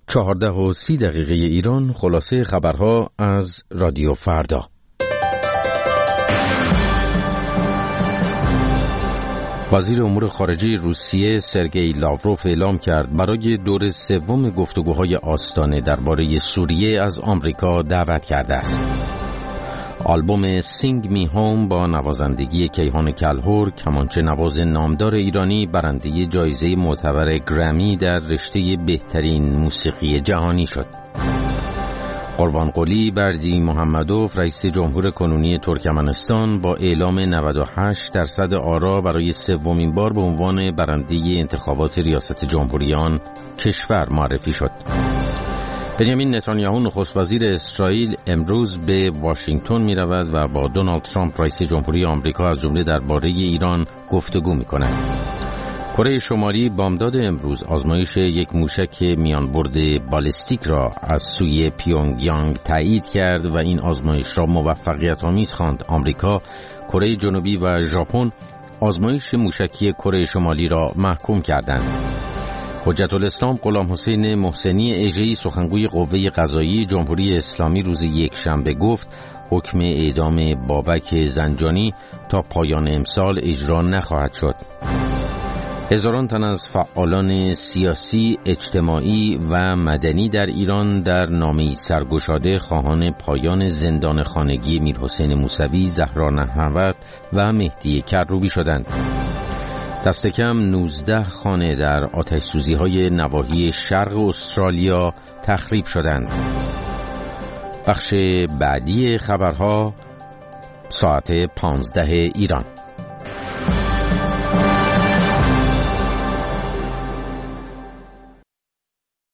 14:30 ایران. خلاصه خبرها از رادیو فردا. وزیر امور خارجه روسیه سرگئی لاوروف اعلام کرد برای دور سوم گفتگوهای آستانه درباره سوریه از آمریکا دعوت کرده است. آلبوم سینگ می هوم با نوازندگی کیهان کلهر، کمانچه نواز نامدار ایرانی، برنده جایزه معتبر گرمی در رشته بهترین موسیقی جهانی شد. قربانقلی بردی محمدوف رئیس جمهور کنونی ترکمنستان با اعلام 98% آرا برای سومین بار به عنوان برنده انتخابات ریاست جمهوری آن کشور معرفی شد. بنیامین نتانیاهو نخست وزیر اسرائیل امروز به واشنگتن می رود و با دونالد ترامپ رئیس جمهوری آمریکا از جمله درباره ایران گفتگو می کند. کره شمالی بامداد امروز آزمایش یک موشک میانبرد بالستیک را از سوی پیونگیانگ تایید کرد و این آزمایش را موفقیت‌آمیز خواند. آمریکا، کره جنوبی و ژاپن آزمایش موشکی کره شمالی را محکوم کردند. حجت الاسلام غلام حسین محسنی اژه‌ای سخنگوی قوه قضاییه جمهوری اسلامی روز یکشنبه گفت حکم اعدام بابک زنجانی تا پایان امسال اجرا نخواهد شد. هزاران تن از فعالان سیاسی، اجتماعی و مدنی در ایران در نامه‌ای سرگشاده خواهان پایان زندان خانگی میرحسین موسوی، زهرا نحوت و مهدی کروبی شدند. دست کم 19 خانه در آتش‌سوزی‌های نواحی شرق استرالیا تخریب شدند. بخش بعدی خبرها ساعت 15 ایران.